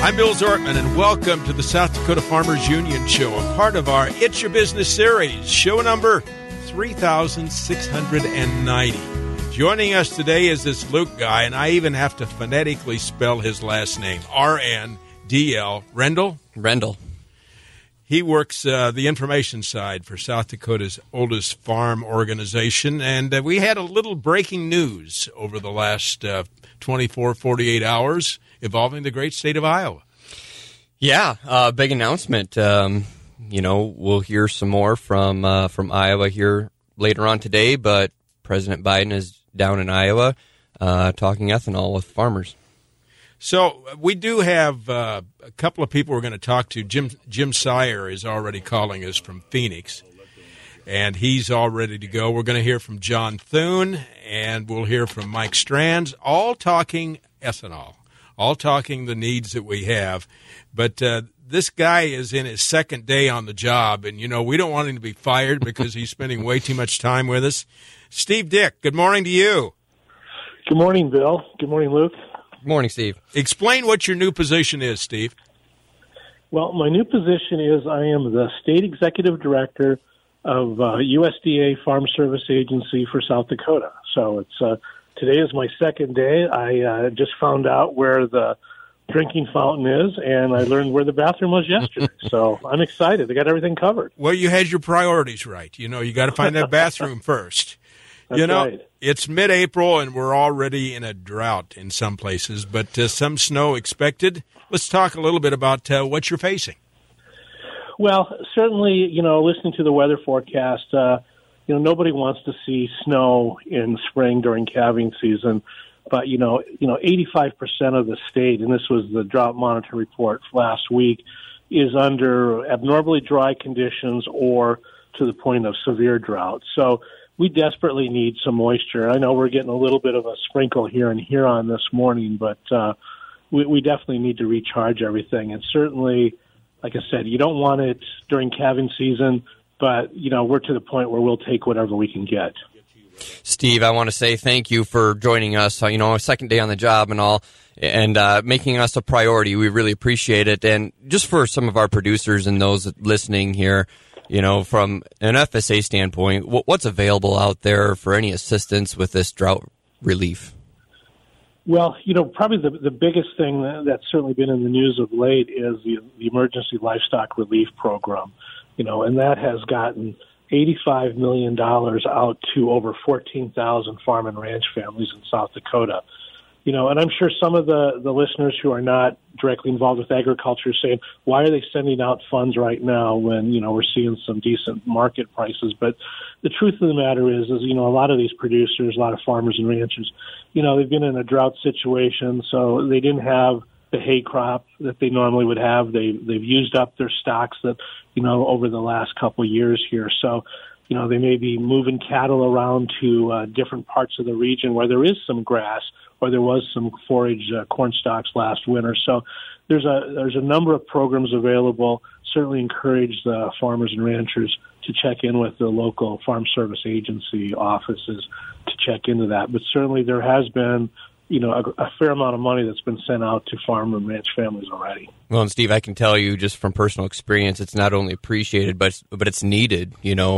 I'm Bill Zortman, and welcome to the South Dakota Farmers Union Show, a part of our It's Your Business series, show number 3,690. Joining us today is this Luke guy, and I even have to phonetically spell his last name, R-N-D-L, Rendell? Rendell. He works the information side for South Dakota's oldest farm organization, and we had a little breaking news over the last 24, 48 hours involving the great state of Iowa. Yeah, big announcement. We'll hear some more from Iowa here later on today, but President Biden is down in Iowa talking ethanol with farmers. So we do have a couple of people we're going to talk to. Jim Sire is already calling us from Phoenix, and he's all ready to go. We're going to hear from John Thune, and we'll hear from Mike Strands, all talking ethanol, all talking the needs that we have. But this guy is in his second day on the job, and, we don't want him to be fired because he's spending way too much time with us. Steve Dick, good morning to you. Good morning, Bill. Good morning, Luke. Good morning, Steve. Explain what your new position is, Steve. Well, my new position is I am the State Executive Director of USDA Farm Service Agency for South Dakota. So today is my second day. I just found out where the drinking fountain is, and I learned where the bathroom was yesterday. So I'm excited. I got everything covered. Well, you had your priorities right. You got to find that bathroom first. That's right. It's mid-April, and we're already in a drought in some places, but some snow expected. Let's talk a little bit about what you're facing. Well, certainly, listening to the weather forecast, nobody wants to see snow in spring during calving season. But, 85% of the state, and this was the drought monitor report last week, is under abnormally dry conditions or to the point of severe drought. So we desperately need some moisture. I know we're getting a little bit of a sprinkle here and here on this morning, but we definitely need to recharge everything. And certainly, like I said, you don't want it during calving season, but, we're to the point where we'll take whatever we can get. Steve, I want to say thank you for joining us, a second day on the job and all, and making us a priority. We really appreciate it. And just for some of our producers and those listening here, from an FSA standpoint, what's available out there for any assistance with this drought relief? Well, probably the biggest thing that's certainly been in the news of late is the Emergency Livestock Relief Program, and that has gotten $85 million out to over 14,000 farm and ranch families in South Dakota. And I'm sure some of the listeners who are not directly involved with agriculture are saying, why are they sending out funds right now when, we're seeing some decent market prices? But the truth of the matter is, a lot of these producers, a lot of farmers and ranchers, they've been in a drought situation, so they didn't have the hay crop that they normally would have. They've used up their stocks that, over the last couple of years here. So, they may be moving cattle around to different parts of the region where there is some grass or there was some forage corn stalks last winter. So there's a number of programs available. Certainly encourage the farmers and ranchers to check in with the local farm service agency offices to check into that. But certainly there has been a fair amount of money that's been sent out to farm and ranch families already. Well, and Steve, I can tell you just from personal experience, it's not only appreciated, but it's needed.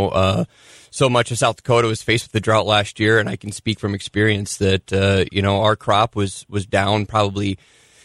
So much of South Dakota was faced with the drought last year, and I can speak from experience that, our crop was down probably,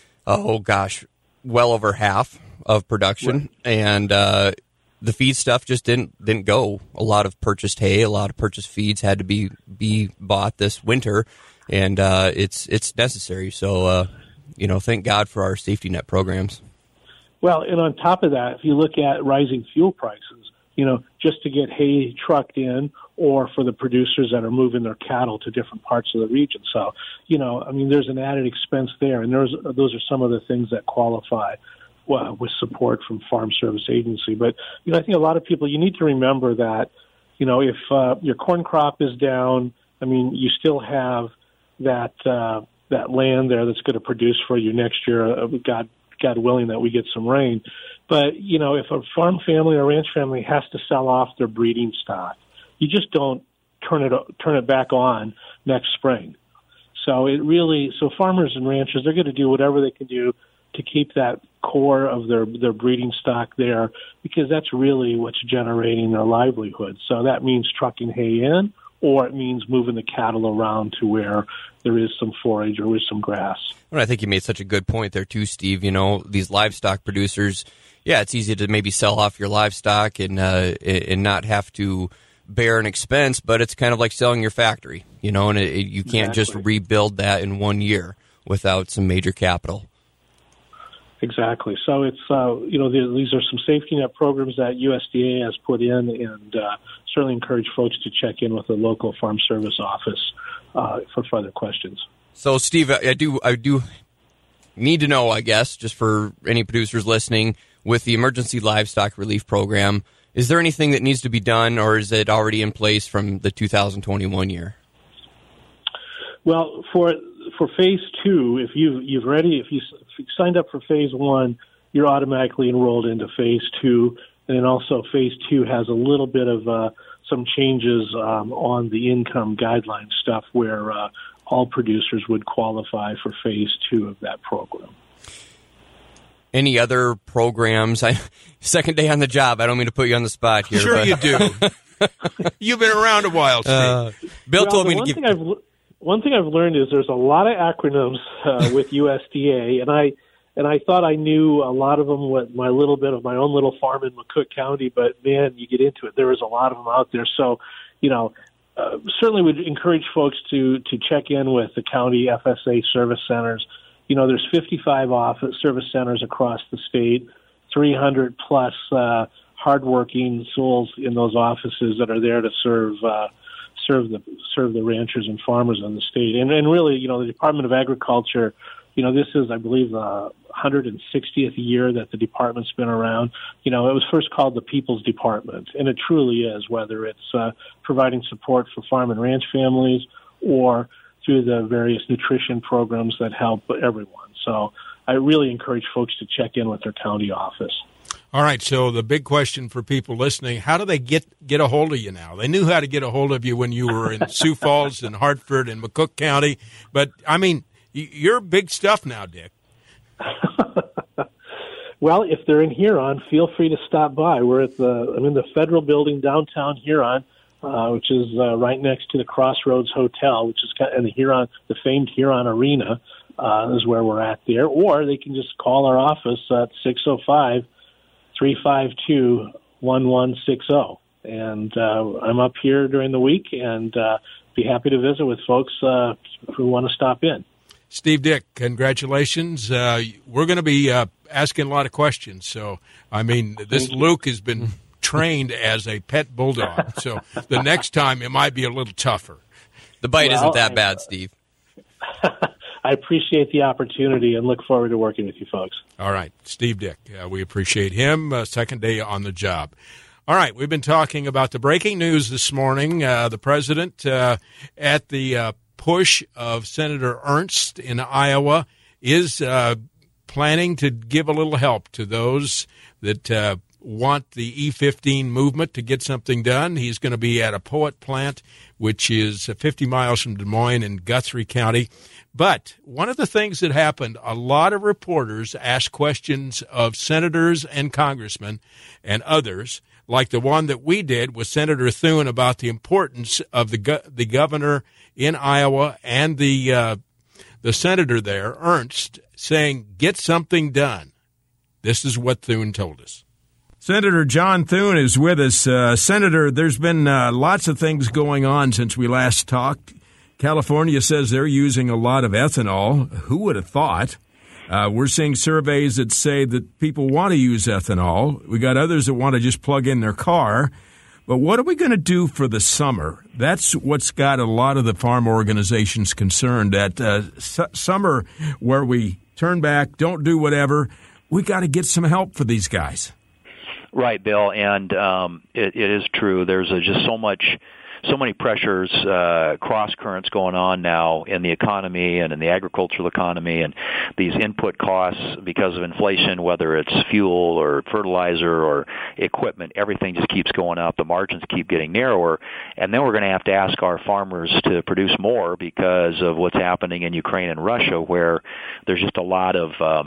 well over half of production. Right. And the feed stuff just didn't go. A lot of purchased hay, a lot of purchased feeds had to be bought this winter. And it's necessary. So, thank God for our safety net programs. Well, and on top of that, if you look at rising fuel prices, just to get hay trucked in or for the producers that are moving their cattle to different parts of the region. So, there's an added expense there. And those are some of the things that qualify with support from Farm Service Agency. But, I think a lot of people, you need to remember that, if your corn crop is down, you still have that land there that's going to produce for you next year. God willing that we get some rain. But if a farm family or ranch family has to sell off their breeding stock, you just don't turn it back on next spring. So farmers and ranchers, they're going to do whatever they can do to keep that core of their breeding stock there, because that's really what's generating their livelihood. So that means trucking hay in, or it means moving the cattle around to where there is some forage or is some grass. Well, I think you made such a good point there too, Steve. These livestock producers, it's easy to maybe sell off your livestock and not have to bear an expense, but it's kind of like selling your factory, and you can't just rebuild that in 1 year without some major capital. Exactly. So it's, these are some safety net programs that USDA has put in, and certainly encourage folks to check in with the local farm service office for further questions. So, Steve, I do need to know, I guess, just for any producers listening, with the Emergency Livestock Relief Program, is there anything that needs to be done, or is it already in place from the 2021 year? Well, for phase 2, if you signed up for phase 1, you're automatically enrolled into phase 2, and then also phase 2 has a little bit of some changes on the income guideline stuff where all producers would qualify for phase 2 of that program. Any other programs? Second day on the job. I don't mean to put you on the spot here. Sure, you do. You've been around a while, Steve. Bill told me to give. One thing I've learned is there's a lot of acronyms with USDA, and I thought I knew a lot of them with my little bit of my own little farm in McCook County, but man, you get into it, there is a lot of them out there. So, certainly would encourage folks to check in with the county FSA service centers. There's 55 service centers across the state, 300 plus hardworking souls in those offices that are there to serve the ranchers and farmers in the state. And really, the Department of Agriculture, this is, I believe, the 160th year that the department's been around. It was first called the People's Department, and it truly is, whether it's providing support for farm and ranch families or through the various nutrition programs that help everyone. So I really encourage folks to check in with their county office. All right, so the big question for people listening, how do they get a hold of you now? They knew how to get a hold of you when you were in Sioux Falls and Hartford and McCook County, but, you're big stuff now, Dick. Well, if they're in Huron, feel free to stop by. I'm in the Federal Building downtown Huron, which is right next to the Crossroads Hotel, which is in the famed Huron Arena, is where we're at there. Or they can just call our office at 605-352-1160. And I'm up here during the week and be happy to visit with folks who want to stop in. Steve Dick, congratulations. We're going to be asking a lot of questions. So, this Luke has been trained as a pet bulldog. So the next time it might be a little tougher. The bite isn't that bad, Steve. I appreciate the opportunity and look forward to working with you folks. All right. Steve Dick, we appreciate him. Second day on the job. All right. We've been talking about the breaking news this morning. The president at the push of Senator Ernst in Iowa is planning to give a little help to those that want the E15 movement to get something done. He's going to be at a Poet plant, which is 50 miles from Des Moines in Guthrie County. But one of the things that happened, a lot of reporters asked questions of senators and congressmen and others, like the one that we did with Senator Thune about the importance of the governor in Iowa and the senator there, Ernst, saying, get something done. This is what Thune told us. Senator John Thune is with us. Senator, there's been lots of things going on since we last talked. California says they're using a lot of ethanol. Who would have thought? We're seeing surveys that say that people want to use ethanol. We got others that want to just plug in their car. But what are we going to do for the summer? That's what's got a lot of the farm organizations concerned, that summer where we turn back, don't do whatever. We got to get some help for these guys. Right, Bill, and it is true. There's just so many pressures, cross currents going on now in the economy and in the agricultural economy, and these input costs because of inflation, whether it's fuel or fertilizer or equipment, everything just keeps going up. The margins keep getting narrower, and then we're going to have to ask our farmers to produce more because of what's happening in Ukraine and Russia, where there's just a lot of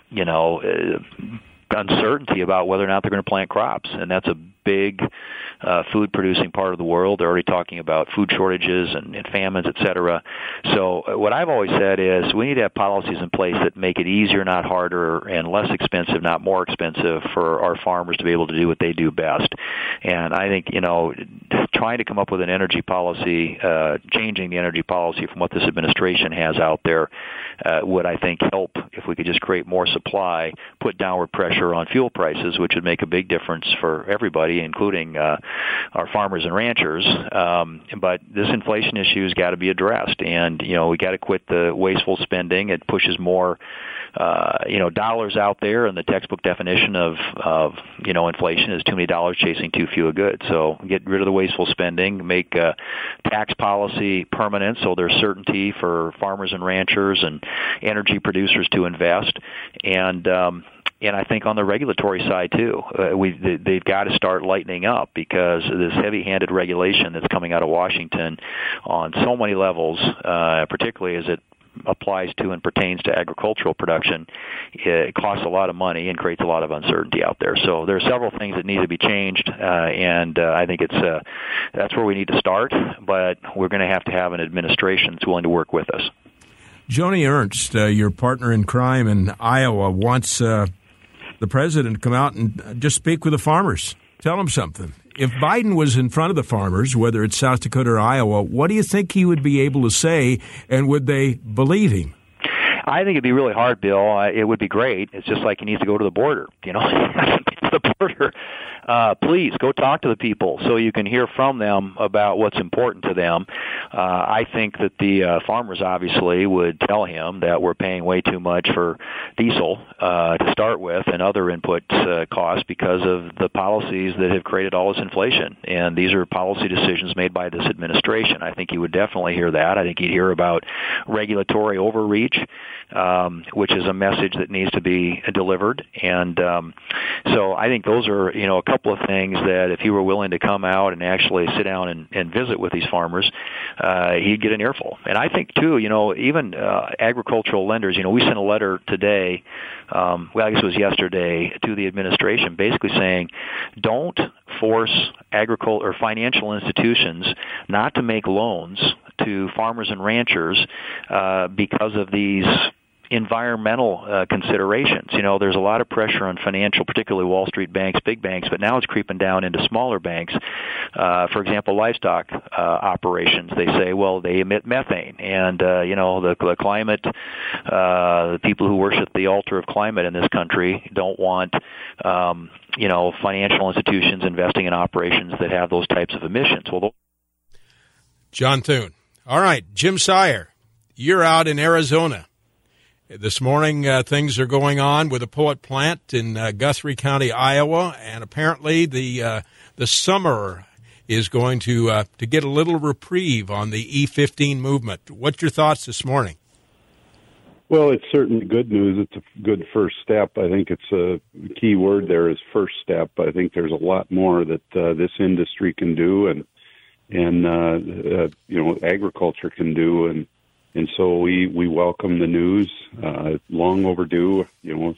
uncertainty about whether or not they're going to plant crops, and that's a big food-producing part of the world. They're already talking about food shortages and famines, et cetera. So what I've always said is we need to have policies in place that make it easier, not harder, and less expensive, not more expensive, for our farmers to be able to do what they do best. And I think, trying to come up with an energy policy, changing the energy policy from what this administration has out there would, I think, help if we could just create more supply, put downward pressure on fuel prices, which would make a big difference for everybody, including our farmers and ranchers. But this inflation issue has got to be addressed, and we got to quit the wasteful spending. It pushes more dollars out there, and the textbook definition of inflation is too many dollars chasing too few of goods. So get rid of the wasteful spending, make tax policy permanent so there's certainty for farmers and ranchers and energy producers to invest, and I think on the regulatory side too, they've got to start lightening up, because this heavy-handed regulation that's coming out of Washington on so many levels, particularly as it applies to and pertains to agricultural production, it costs a lot of money and creates a lot of uncertainty out there. So there are several things that need to be changed, and I think that's where we need to start, but we're going to have an administration that's willing to work with us. Joni Ernst, your partner in crime in Iowa, wants the president to come out and just speak with the farmers. Tell them something. If Biden was in front of the farmers, whether it's South Dakota or Iowa, what do you think he would be able to say, and would they believe him? I think it'd be really hard, Bill. It would be great. It's just like he needs to go to the border. Get to the border. Please go talk to the people so you can hear from them about what's important to them. I think that the farmers obviously would tell him that we're paying way too much for diesel to start with and other input costs because of the policies that have created all this inflation. And these are policy decisions made by this administration. I think he would definitely hear that. I think he'd hear about regulatory overreach, which is a message that needs to be delivered. And so I think those are, a couple of things that if he were willing to come out and actually sit down and visit with these farmers, he'd get an earful. And I think, too, even agricultural lenders, we sent a letter today, I guess it was yesterday, to the administration basically saying, don't force agriculture or financial institutions not to make loans to farmers and ranchers because of these environmental considerations. There's a lot of pressure on financial, particularly Wall Street banks, big banks, but now it's creeping down into smaller banks. For example, livestock operations, they say, well, they emit methane, and the climate, the people who worship the altar of climate in this country don't want financial institutions investing in operations that have those types of emissions. Well, John Thune. All right, Jim Sire, you're out in Arizona. This morning, things are going on with a pullet plant in Guthrie County, Iowa, and apparently the summer is going to get a little reprieve on the E15 movement. What's your thoughts this morning? Well, it's certainly good news. It's a good first step. I think it's a key word there is first step. I think there's a lot more that this industry can do, and agriculture can do, and so we welcome the news. Long overdue. The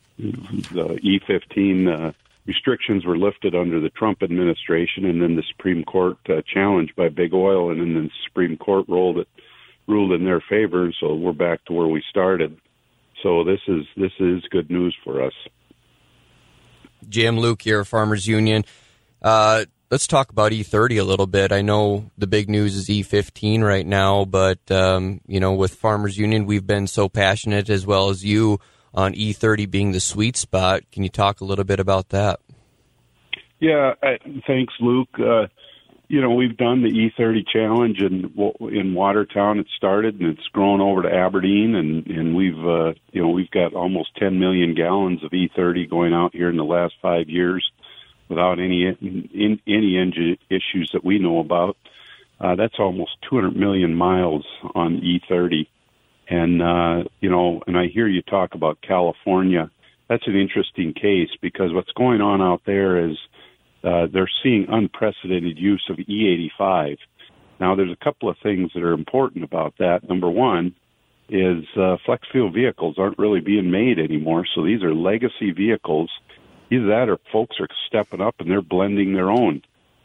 E15 restrictions were lifted under the Trump administration, and then the Supreme Court challenged by Big Oil, and then the Supreme Court ruled in their favor. So we're back to where we started. So this is good news for us. Jim, Luke here, Farmers Union. Let's talk about E30 a little bit. I know the big news is E15 right now, but, with Farmers Union, we've been so passionate, as well as you, on E30 being the sweet spot. Can you talk a little bit about that? Yeah, thanks, Luke. We've done the E30 challenge in Watertown. It started, and it's grown over to Aberdeen, and we've got almost 10 million gallons of E30 going out here in the last 5 years, without any engine issues that we know about. That's almost 200 million miles on E30. And, and I hear you talk about California. That's an interesting case, because what's going on out there is they're seeing unprecedented use of E85. Now, there's a couple of things that are important about that. Number one, is flex fuel vehicles aren't really being made anymore. So these are legacy vehicles. Either that or folks are stepping up and they're blending their own,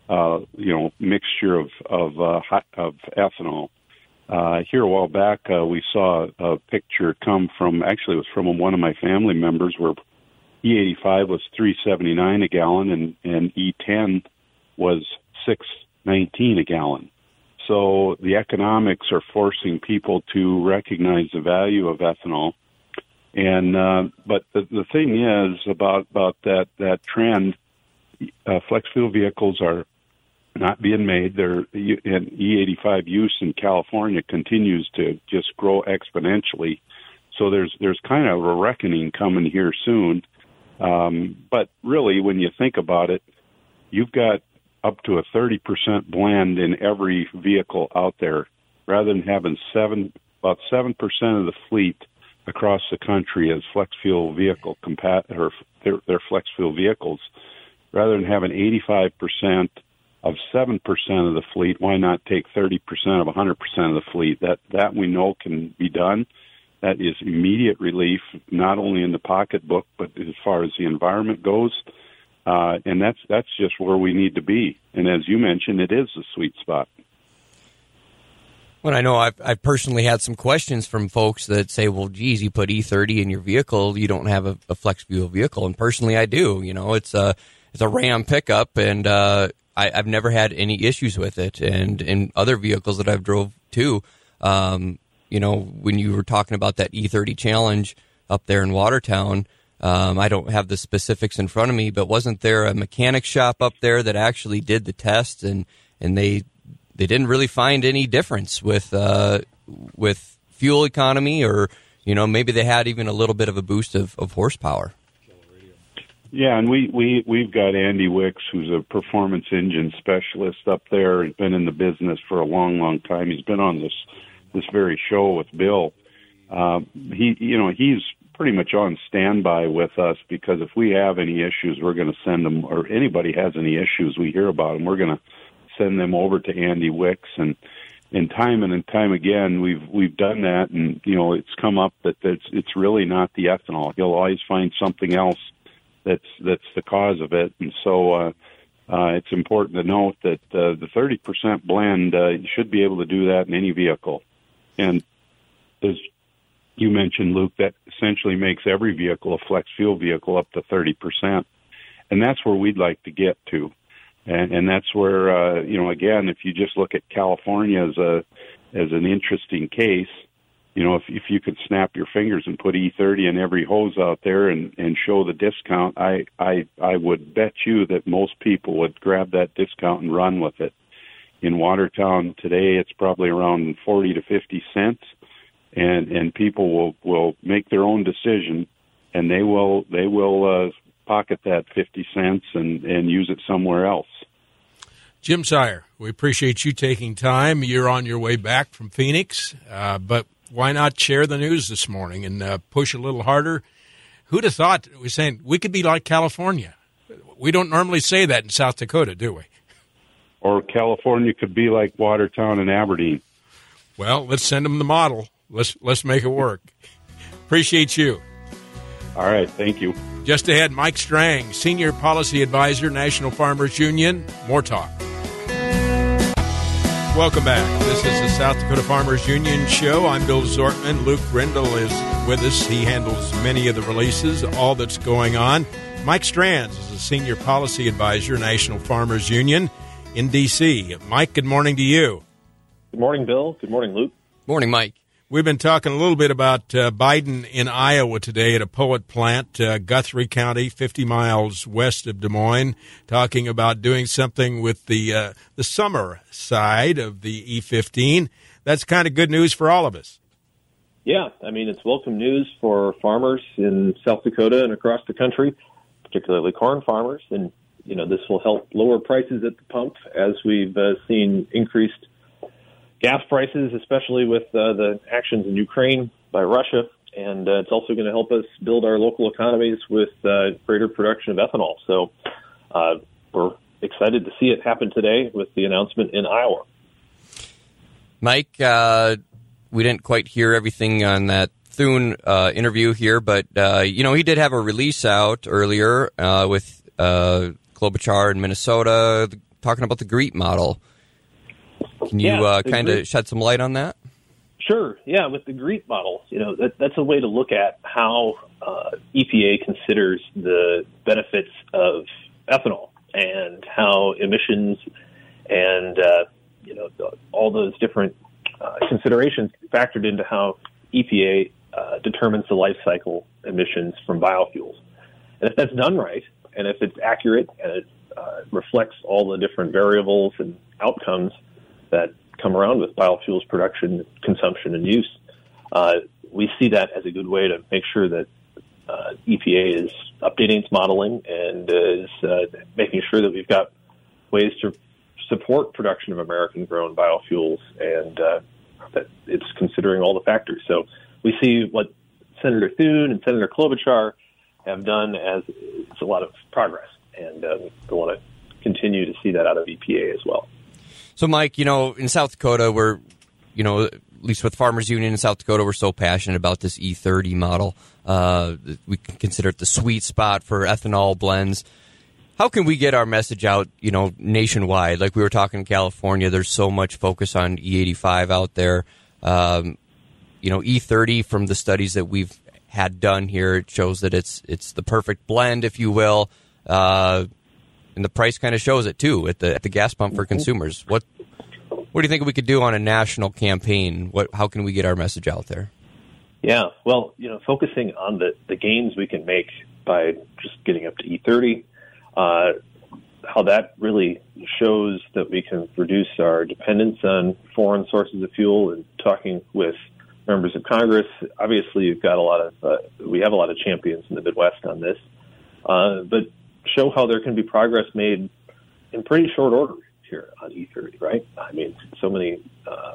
mixture of ethanol. Here a while back, we saw a picture come from, actually it was from one of my family members, where E85 was $3.79 a gallon and E10 was $6.19 a gallon. So the economics are forcing people to recognize the value of ethanol. And but the thing is about that trend, flex fuel vehicles are not being made. And E85 use in California continues to just grow exponentially. So there's kind of a reckoning coming here soon. But really, when you think about it, you've got up to a 30% blend in every vehicle out there, rather than having about 7% of the fleet across the country as flex fuel vehicle they're flex fuel vehicles. Rather than having 85% of 7% of the fleet, why not take 30% of 100% of the fleet? That we know can be done. That is immediate relief, not only in the pocketbook, but as far as the environment goes. And that's just where we need to be. And as you mentioned, it is the sweet spot. Well, I know I've personally had some questions from folks that say, well, geez, you put E30 in your vehicle, you don't have a flex fuel vehicle. And personally, I do. It's a Ram pickup, and I've never had any issues with it. And in other vehicles that I've drove too, when you were talking about that E30 challenge up there in Watertown, I don't have the specifics in front of me, but wasn't there a mechanic shop up there that actually did the test, and they didn't really find any difference with fuel economy, or maybe they had even a little bit of a boost of horsepower. Yeah, and we've got Andy Wicks, who's a performance engine specialist up there. He's been in the business for a long, long time. He's been on this very show with Bill. He's pretty much on standby with us, because if we have any issues, we're going to send them, or anybody has any issues, we hear about them, we're going to send them over to Andy Wicks. And time and time again, we've done that, and it's come up that it's really not the ethanol. He'll always find something else that's the cause of it. And so it's important to note that the 30% blend, you should be able to do that in any vehicle. And as you mentioned, Luke, that essentially makes every vehicle a flex fuel vehicle up to 30%. And that's where we'd like to get to. And that's where, again, if you just look at California as an interesting case, if you could snap your fingers and put E30 in every hose out there and show the discount, I would bet you that most people would grab that discount and run with it. In Watertown today, it's probably around 40 to 50 cents, and people will make their own decision, and they will pocket that 50 cents and use it somewhere else. Jim Sire, we appreciate you taking time. You're on your way back from Phoenix, but why not share the news this morning and push a little harder? Who'd have thought we're saying we could be like California? We don't normally say that in South Dakota, do we? Or California could be like Watertown and Aberdeen. Well, let's send them the model. Let's make it work. Appreciate you. All right, thank you. Just ahead, Mike Strang, Senior Policy Advisor, National Farmers Union. More talk. Welcome back. This is the South Dakota Farmers Union Show. I'm Bill Zortman. Luke Grindle is with us. He handles many of the releases, all that's going on. Mike Strands is a Senior Policy Advisor, National Farmers Union in D.C. Mike, good morning to you. Good morning, Bill. Good morning, Luke. Morning, Mike. We've been talking a little bit about Biden in Iowa today at a Poet plant, Guthrie County, 50 miles west of Des Moines, talking about doing something with the summer side of the E15. That's kind of good news for all of us. Yeah, I mean, it's welcome news for farmers in South Dakota and across the country, particularly corn farmers. And, this will help lower prices at the pump as we've seen increased gas prices, especially with the actions in Ukraine by Russia. And it's also going to help us build our local economies with greater production of ethanol. So we're excited to see it happen today with the announcement in Iowa. Mike, we didn't quite hear everything on that Thune interview here, but he did have a release out earlier with Klobuchar in Minnesota talking about the GREET model. Can you kind of shed some light on that? Sure. Yeah, with the GREET model, that's a way to look at how EPA considers the benefits of ethanol and how emissions and all those different considerations factored into how EPA determines the life cycle emissions from biofuels. And if that's done right, and if it's accurate and it reflects all the different variables and outcomes that come around with biofuels production, consumption, and use, we see that as a good way to make sure that EPA is updating its modeling and is making sure that we've got ways to support production of American-grown biofuels and that it's considering all the factors. So we see what Senator Thune and Senator Klobuchar have done as it's a lot of progress, and we want to continue to see that out of EPA as well. So, Mike, in South Dakota, we're, at least with Farmers Union in South Dakota, we're so passionate about this E30 model. We can consider it the sweet spot for ethanol blends. How can we get our message out, nationwide? Like we were talking in California, there's so much focus on E85 out there. E30, from the studies that we've had done here, it shows that it's the perfect blend, if you will. And the price kind of shows it too at the gas pump for consumers. What do you think we could do on a national campaign? How can we get our message out there? Yeah, well, focusing on the gains we can make by just getting up to E30, how that really shows that we can reduce our dependence on foreign sources of fuel, and talking with members of Congress. Obviously, we have a lot of champions in the Midwest on this, but show how there can be progress made in pretty short order here on E30, right? I mean, so many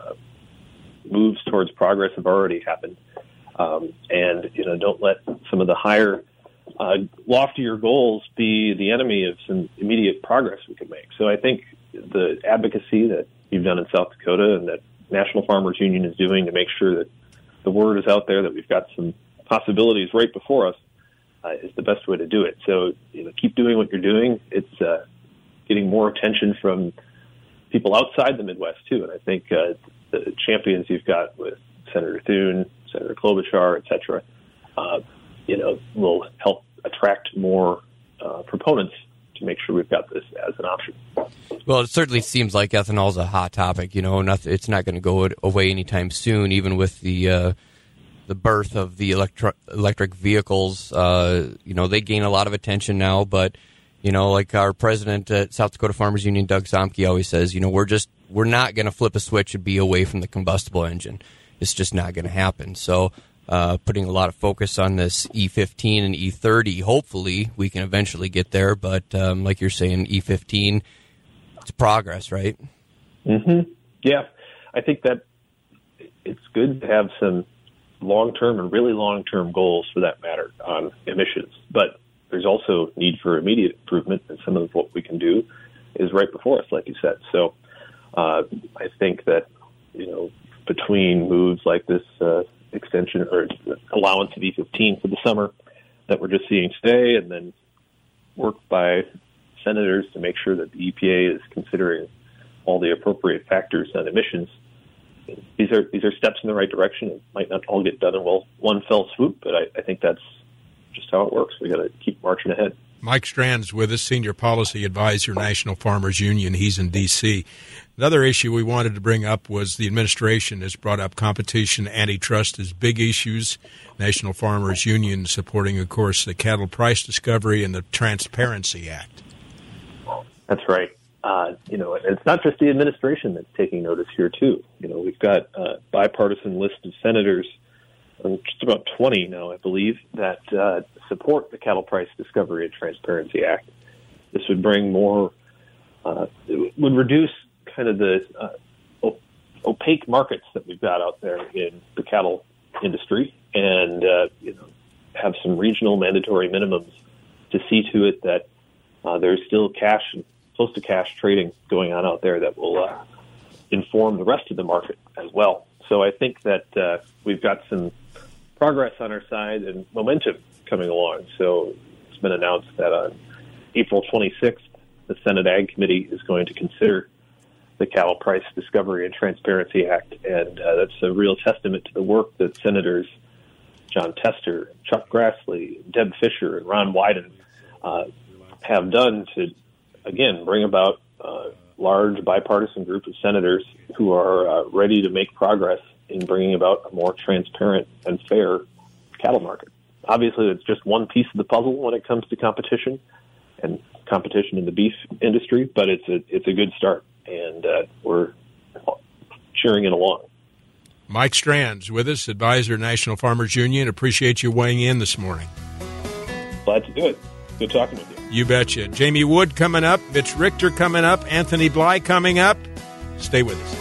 moves towards progress have already happened, and don't let some of the higher, loftier goals be the enemy of some immediate progress we can make. So I think the advocacy that you've done in South Dakota and that National Farmers Union is doing to make sure that the word is out there that we've got some possibilities right before us is the best way to do it. So keep doing what you're doing. It's getting more attention from people outside the Midwest too, and I think the champions you've got with Senator Thune, Senator Klobuchar, et cetera, will help attract more proponents to make sure we've got this as an option. Well, it certainly seems like ethanol is a hot topic. It's not going to go away anytime soon, even with the birth of the electric vehicles. They gain a lot of attention now, but like our president at South Dakota Farmers Union, Doug Zomke, always says, we're not going to flip a switch and be away from the combustible engine. It's just not going to happen. So putting a lot of focus on this E15 and E30, hopefully we can eventually get there. But like you're saying, E15, it's progress, right? Mm-hmm. Yeah, I think that it's good to have some long-term and really long-term goals for that matter on emissions. But there's also need for immediate improvement, and some of what we can do is right before us, like you said. So I think that, between moves like this extension or allowance of E15 for the summer that we're just seeing today, and then work by senators to make sure that the EPA is considering all the appropriate factors on emissions, these are steps in the right direction. It might not all get done in one fell swoop, but I think that's just how it works. We got to keep marching ahead. Mike Strand's with us, Senior Policy Advisor, National Farmers Union. He's in D.C. Another issue we wanted to bring up was the administration has brought up competition, antitrust as big issues. National Farmers Union supporting, of course, the cattle price discovery and the Transparency Act. That's right. It's not just the administration that's taking notice here, too. We've got a bipartisan list of senators, just about 20 now, I believe, that support the Cattle Price Discovery and Transparency Act. This would bring more, it would reduce kind of the opaque markets that we've got out there in the cattle industry, and have some regional mandatory minimums to see to it that there's still close to cash trading going on out there that will inform the rest of the market as well. So I think that we've got some progress on our side and momentum coming along. So it's been announced that on April 26th, the Senate Ag Committee is going to consider the Cattle Price Discovery and Transparency Act, and that's a real testament to the work that Senators John Tester, Chuck Grassley, Deb Fischer, and Ron Wyden have done to, again, bring about a large bipartisan group of senators who are ready to make progress in bringing about a more transparent and fair cattle market. Obviously, it's just one piece of the puzzle when it comes to competition and competition in the beef industry, but it's a good start, and we're cheering it along. Mike Strands with us, advisor, National Farmers Union. Appreciate you weighing in this morning. Glad to do it. Good talking with you. You betcha. Jamie Wood coming up, Mitch Richter coming up, Anthony Bly coming up. Stay with us.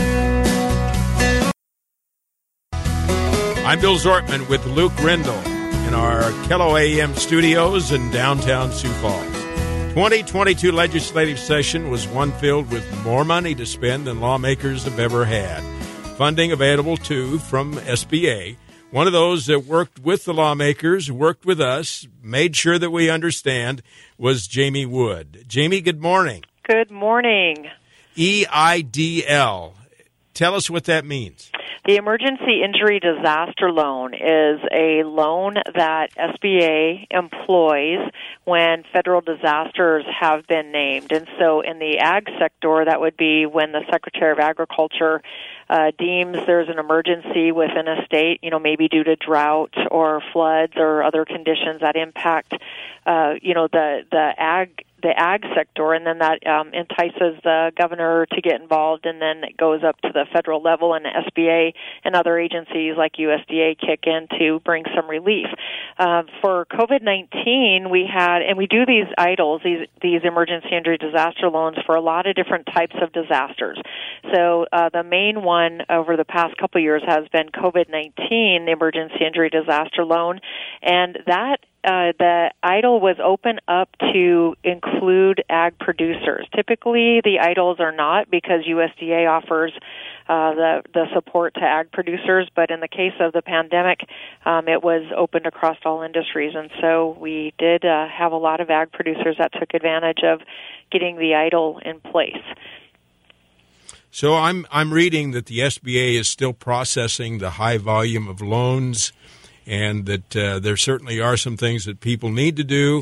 I'm Bill Zortman with Luke Grindle in our Kello AM studios in downtown Sioux Falls. 2022 legislative session was one filled with more money to spend than lawmakers have ever had. Funding available, too, from SBA. One of those that worked with the lawmakers, worked with us, made sure that we understand, was Jamie Wood. Jamie, good morning. Good morning. EIDL. Tell us what that means. The Emergency Injury Disaster Loan is a loan that SBA employs when federal disasters have been named. And so in the ag sector, that would be when the Secretary of Agriculture deems there's an emergency within a state, maybe due to drought or floods or other conditions that impact, the ag sector, and then that entices the governor to get involved, and then it goes up to the federal level, and the SBA and other agencies like USDA kick in to bring some relief. For COVID-19, we do these EIDLs, these emergency injury disaster loans, for a lot of different types of disasters. So the main one over the past couple of years has been COVID-19, the emergency injury disaster loan, and that the EIDL was open up to include ag producers. Typically, the EIDLs are not, because USDA offers the support to ag producers, but in the case of the pandemic, it was opened across all industries, and so we did have a lot of ag producers that took advantage of getting the EIDL in place. So I'm reading that the SBA is still processing the high volume of loans, and that there certainly are some things that people need to do.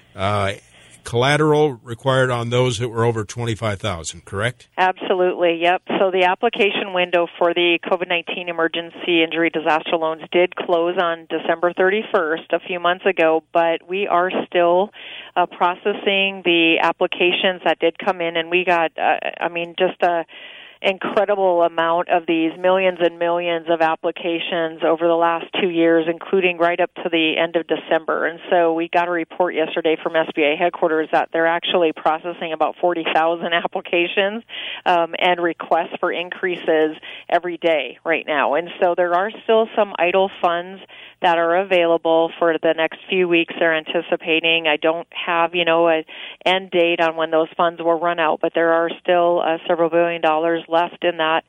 Collateral required on those that were over $25,000, correct? Absolutely, yep. So the application window for the COVID-19 emergency injury disaster loans did close on December 31st, a few months ago, but we are still processing the applications that did come in, and we got, just a incredible amount of these, millions and millions of applications over the last 2 years, including right up to the end of December. And so we got a report yesterday from SBA headquarters that they're actually processing about 40,000 applications and requests for increases every day right now. And so there are still some EIDL funds that are available for the next few weeks they're anticipating. I don't have, an end date on when those funds will run out, but there are still several $1 billion left in that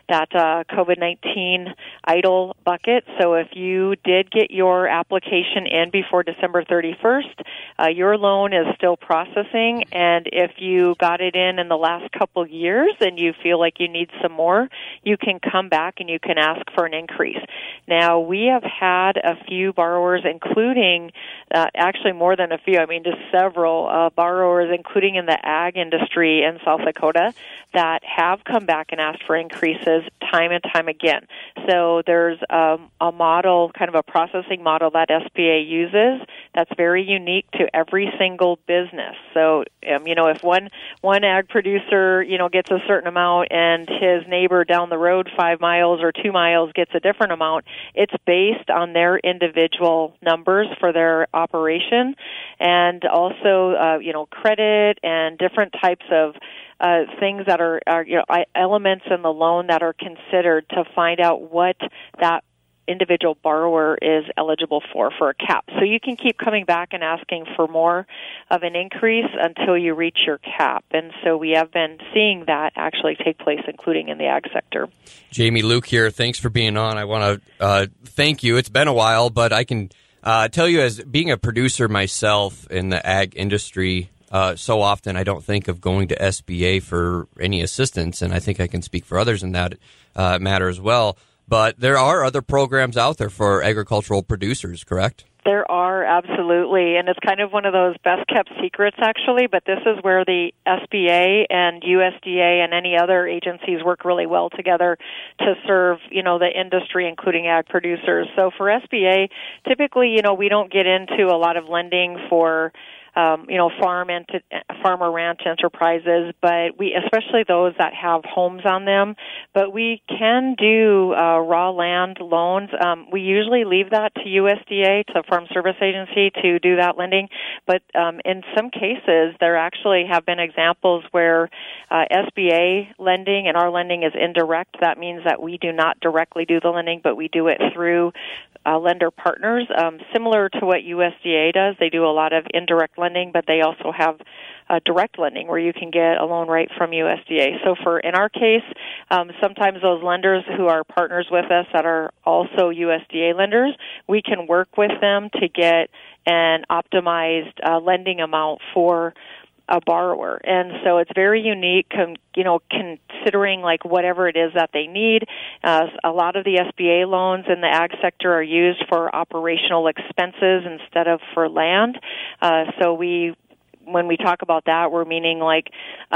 COVID-19 EIDL bucket. So if you did get your application in before December 31st, your loan is still processing, and if you got it in the last couple of years and you feel like you need some more, you can come back and you can ask for an increase. Now, we have had a few borrowers, including actually more than a few, just several borrowers, including in the ag industry in South Dakota, that have come back and asked for increases time and time again. So there's a model, kind of a processing model that SBA uses that's very unique to every single business. So, if one ag producer, gets a certain amount and his neighbor down the road 5 miles or 2 miles gets a different amount, it's based on their individual numbers for their operation, and also, credit and different types of things that are elements in the loan that are considered to find out what that individual borrower is eligible for a cap. So you can keep coming back and asking for more of an increase until you reach your cap. And so we have been seeing that actually take place, including in the ag sector. Jamie, Luke here. Thanks for being on. I want to thank you. It's been a while, but I can tell you, as being a producer myself in the ag industry, so often I don't think of going to SBA for any assistance, and I think I can speak for others in that matter as well. But there are other programs out there for agricultural producers, correct? There are, absolutely, and it's kind of one of those best-kept secrets, actually, but this is where the SBA and USDA and any other agencies work really well together to serve, the industry, including ag producers. So for SBA, typically, we don't get into a lot of lending for farm or ranch enterprises, but especially those that have homes on them. But we can do raw land loans. We usually leave that to USDA, to Farm Service Agency, to do that lending. But in some cases, there actually have been examples where SBA lending and our lending is indirect. That means that we do not directly do the lending, but we do it through lender partners, similar to what USDA does. They do a lot of indirect lending, but they also have direct lending where you can get a loan right from USDA. So in our case, sometimes those lenders who are partners with us that are also USDA lenders, we can work with them to get an optimized lending amount for a borrower. And so it's very unique, considering like whatever it is that they need. A lot of the SBA loans in the ag sector are used for operational expenses instead of for land. So when we talk about that, we're meaning like,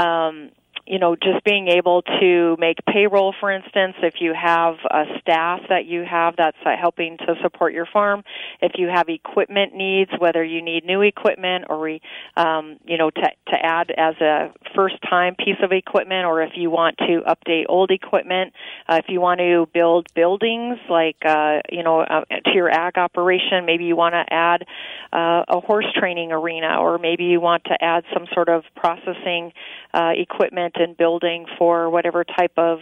just being able to make payroll, for instance, if you have a staff that you have that's helping to support your farm, if you have equipment needs, whether you need new equipment or, to add as a first-time piece of equipment, or if you want to update old equipment, if you want to build buildings like, to your ag operation, maybe you want to add a horse training arena, or maybe you want to add some sort of processing equipment and building for whatever type of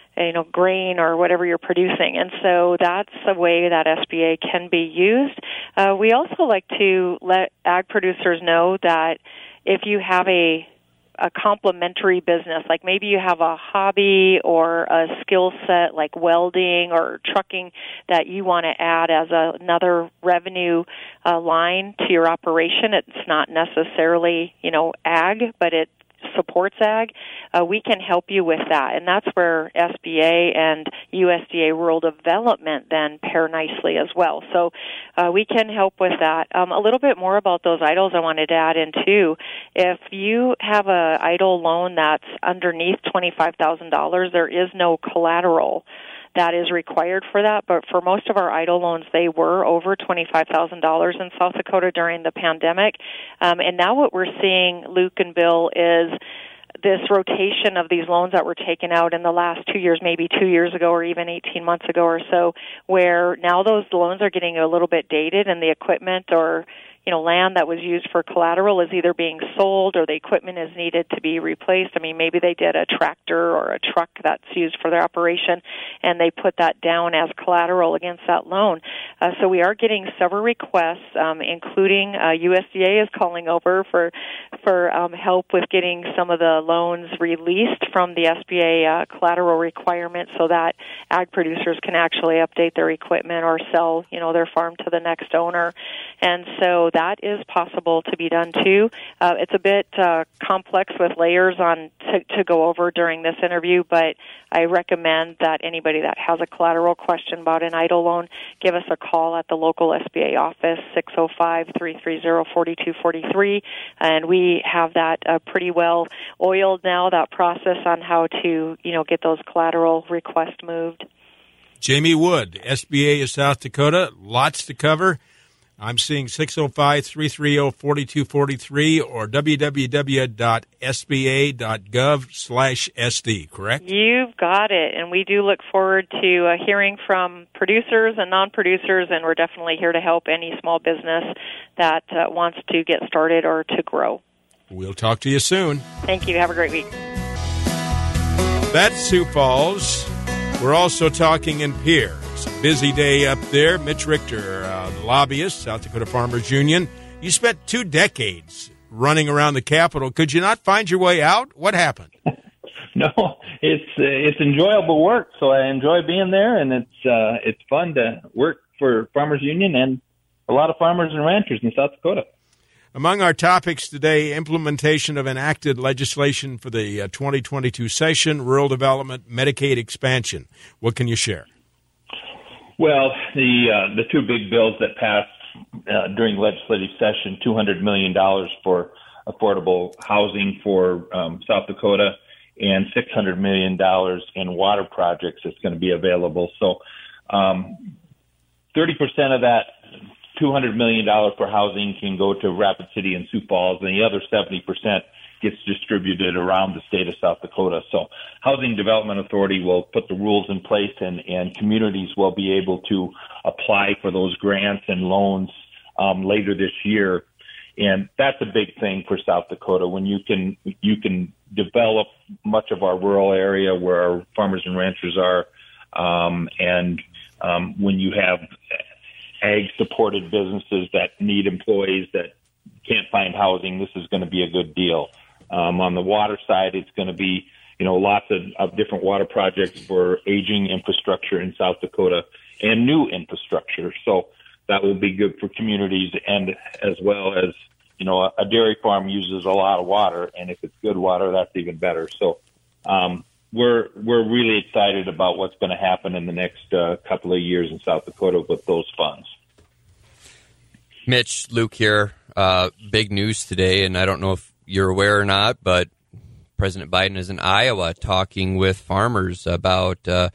grain or whatever you're producing. And so that's a way that SBA can be used. We also like to let ag producers know that if you have a complementary business, like maybe you have a hobby or a skill set like welding or trucking that you want to add as another revenue line to your operation, it's not necessarily, ag, but it supports ag, we can help you with that. And that's where SBA and USDA Rural Development then pair nicely as well. So we can help with that. A little bit more about those EIDLs I wanted to add in too. If you have a EIDL loan that's underneath $25,000, there is no collateral that is required for that, but for most of our EIDL loans, they were over $25,000 in South Dakota during the pandemic. And now what we're seeing, Luke and Bill, is this rotation of these loans that were taken out in the last 2 years, maybe 2 years ago or even 18 months ago or so, where now those loans are getting a little bit dated and the equipment or land that was used for collateral is either being sold or the equipment is needed to be replaced. I mean, maybe they did a tractor or a truck that's used for their operation, and they put that down as collateral against that loan. So we are getting several requests, including USDA is calling over for help with getting some of the loans released from the SBA collateral requirements so that ag producers can actually update their equipment or sell, their farm to the next owner. And so that is possible to be done too. It's a bit complex with layers to go over during this interview, but I recommend that anybody that has a collateral question about an EIDL loan, give us a call at the local SBA office, 605-330-4243, and we have that pretty well oiled now, that process on how to, get those collateral requests moved. Jamie Wood, SBA of South Dakota, lots to cover. I'm seeing 605-330-4243 or www.sba.gov/SD, correct? You've got it, and we do look forward to hearing from producers and non-producers, and we're definitely here to help any small business that wants to get started or to grow. We'll talk to you soon. Thank you. Have a great week. That's Sioux Falls. We're also talking in Pierre. It's a busy day up there. Mitch Richter, the lobbyist, South Dakota Farmers Union. You spent 2 decades running around the Capitol. Could you not find your way out? What happened? No, it's enjoyable work, so I enjoy being there, and it's fun to work for Farmers Union and a lot of farmers and ranchers in South Dakota. Among our topics today, implementation of enacted legislation for the 2022 session, rural development, Medicaid expansion. What can you share? Well, the 2 big bills that passed during legislative session, $200 million for affordable housing for South Dakota and $600 million in water projects that's going to be available. So 30% of that $200 million for housing can go to Rapid City and Sioux Falls, and the other 70% gets distributed around the state of South Dakota. So Housing Development Authority will put the rules in place, and communities will be able to apply for those grants and loans later this year. And that's a big thing for South Dakota, when you can develop much of our rural area where our farmers and ranchers are, and when you have ag-supported businesses that need employees that can't find housing, this is going to be a good deal. On the water side, it's going to be, lots of different water projects for aging infrastructure in South Dakota and new infrastructure. So that will be good for communities, and as well as, a dairy farm uses a lot of water, and if it's good water, that's even better. So we're really excited about what's going to happen in the next couple of years in South Dakota with those funds. Mitch, Luke here. Big news today, and I don't know if you're aware or not, but President Biden is in Iowa talking with farmers about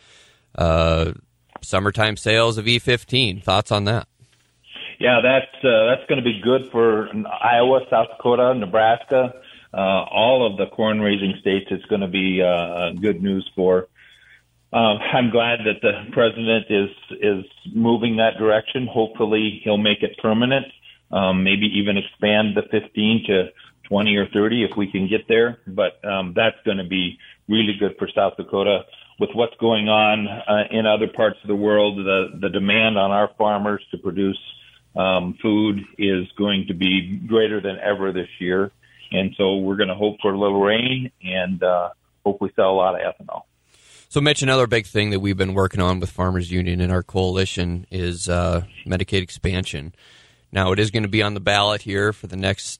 summertime sales of E15. Thoughts on that? Yeah, that's going to be good for Iowa, South Dakota, Nebraska, all of the corn-raising states. It's going to be good news for. I'm glad that the president is moving that direction. Hopefully, he'll make it permanent. Maybe even expand the 15 to 20 or 30 if we can get there. But that's going to be really good for South Dakota. With what's going on in other parts of the world, the demand on our farmers to produce food is going to be greater than ever this year. And so we're going to hope for a little rain and hopefully sell a lot of ethanol. So, Mitch, another big thing that we've been working on with Farmers Union and our coalition is Medicaid expansion. Now, it is going to be on the ballot here for the next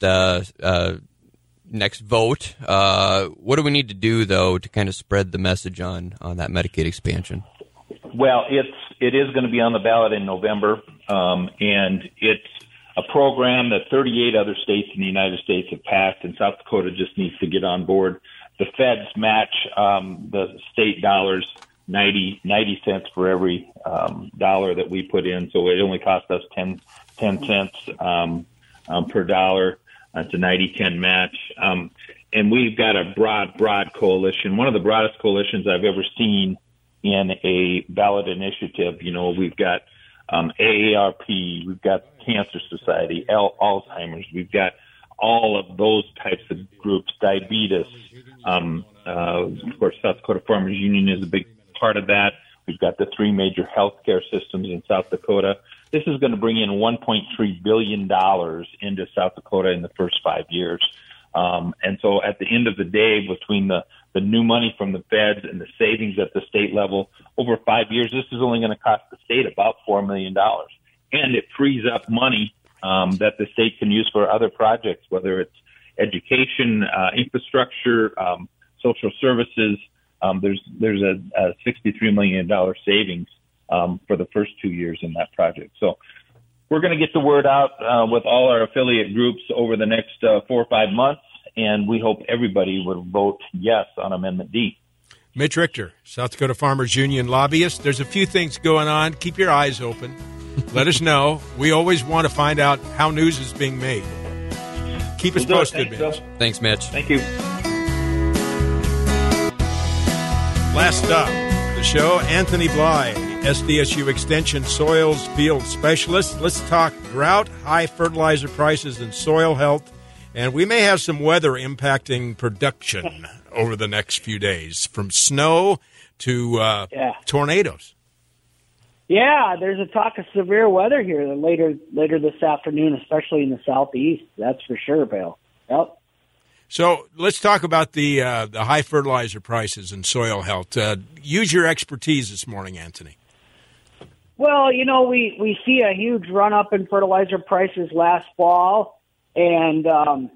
vote. What do we need to do, though, to kind of spread the message on that Medicaid expansion? Well, it is going to be on the ballot in November, and it's a program that 38 other states in the United States have passed, and South Dakota just needs to get on board. The feds match the state dollars 90 cents for every dollar that we put in, so it only costs us 10 cents per dollar. It's a 90-10 match. And we've got a broad coalition, one of the broadest coalitions I've ever seen in a ballot initiative. We've got AARP, we've got Cancer Society, Alzheimer's, we've got all of those types of groups, diabetes. Of course, South Dakota Farmers Union is a big part of that. We've got the 3 major healthcare systems in South Dakota. This is going to bring in $1.3 billion into South Dakota in the first 5 years. And so at the end of the day, between the new money from the feds and the savings at the state level, over 5 years, this is only going to cost the state about $4 million. And it frees up money that the state can use for other projects, whether it's education, infrastructure, social services. There's a $63 million savings for the first 2 years in that project. So we're going to get the word out with all our affiliate groups over the next 4 or 5 months, and we hope everybody will vote yes on Amendment D. Mitch Richter, South Dakota Farmers Union lobbyist. There's a few things going on. Keep your eyes open. Let us know. We always want to find out how news is being made. Keep us posted, Mitch. Thanks, Mitch. Thank you. Last up, the show, Anthony Bly, SDSU Extension Soils Field Specialist. Let's talk drought, high fertilizer prices, and soil health. And we may have some weather impacting production over the next few days, from snow to tornadoes. Yeah, there's a talk of severe weather here later this afternoon, especially in the southeast. That's for sure, Bill. Yep. So let's talk about the high fertilizer prices and soil health. Use your expertise this morning, Anthony. Well, we see a huge run-up in fertilizer prices last fall, and,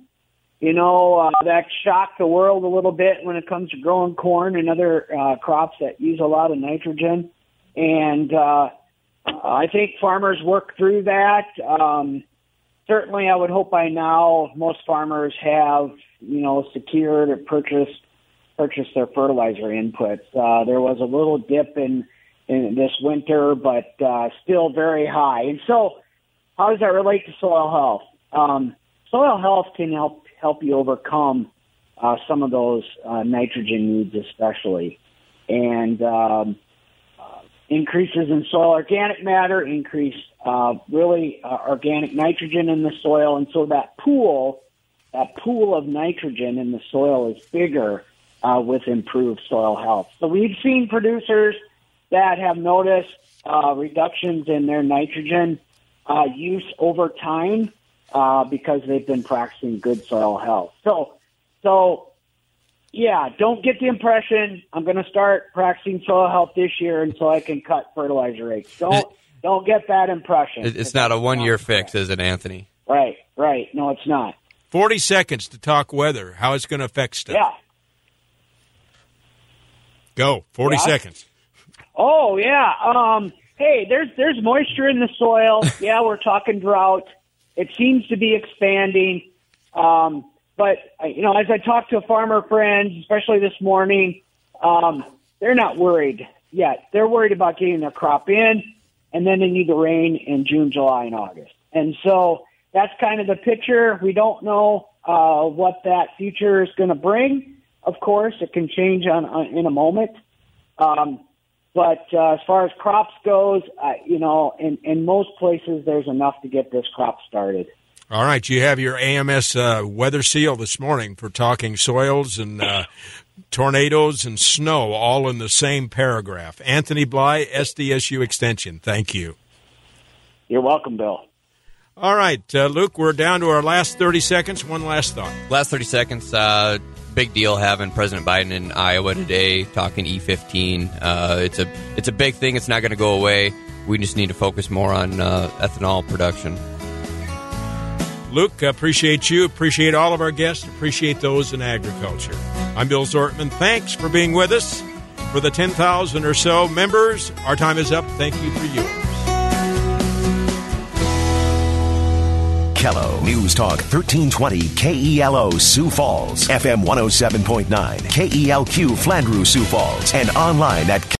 that shocked the world a little bit when it comes to growing corn and other crops that use a lot of nitrogen. And I think farmers work through that. Certainly, I would hope by now most farmers have, secured or purchased their fertilizer inputs. There was a little dip in this winter, but still very high. And so how does that relate to soil health? Soil health can help you overcome some of those nitrogen needs especially. And increases in soil organic matter increase organic nitrogen in the soil. And so that pool of nitrogen in the soil is bigger with improved soil health. So we've seen producers that have noticed reductions in their nitrogen use over time because they've been practicing good soil health. So yeah, don't get the impression I'm going to start practicing soil health this year until I can cut fertilizer rates. Don't get that impression. It's not a one-year fix, is it, Anthony? Right. No, it's not. 40 seconds to talk weather, how it's going to affect stuff. Yeah. Go, 40 seconds. Oh, yeah. Hey, there's moisture in the soil. Yeah, we're talking drought. It seems to be expanding. But, as I talk to farmer friends, especially this morning, they're not worried yet. They're worried about getting their crop in, and then they need the rain in June, July, and August. And so that's kind of the picture. We don't know what that future is going to bring. Of course, it can change in a moment. But as far as crops goes, in most places there's enough to get this crop started. All right, you have your AMS weather seal this morning for talking soils and tornadoes and snow all in the same paragraph. Anthony Bly, SDSU Extension, thank you. You're welcome, Bill. All right, Luke, we're down to our last 30 seconds. One last thought. Last 30 seconds. Big deal having President Biden in Iowa today talking E15. It's a big thing. It's not going to go away. We just need to focus more on ethanol production. Luke, appreciate you. Appreciate all of our guests. Appreciate those in agriculture. I'm Bill Zortman. Thanks for being with us. For the 10,000 or so members, our time is up. Thank you for yours. KELO News Talk 1320 KELO Sioux Falls, FM 107.9 KELQ Flandreau Sioux Falls, and online at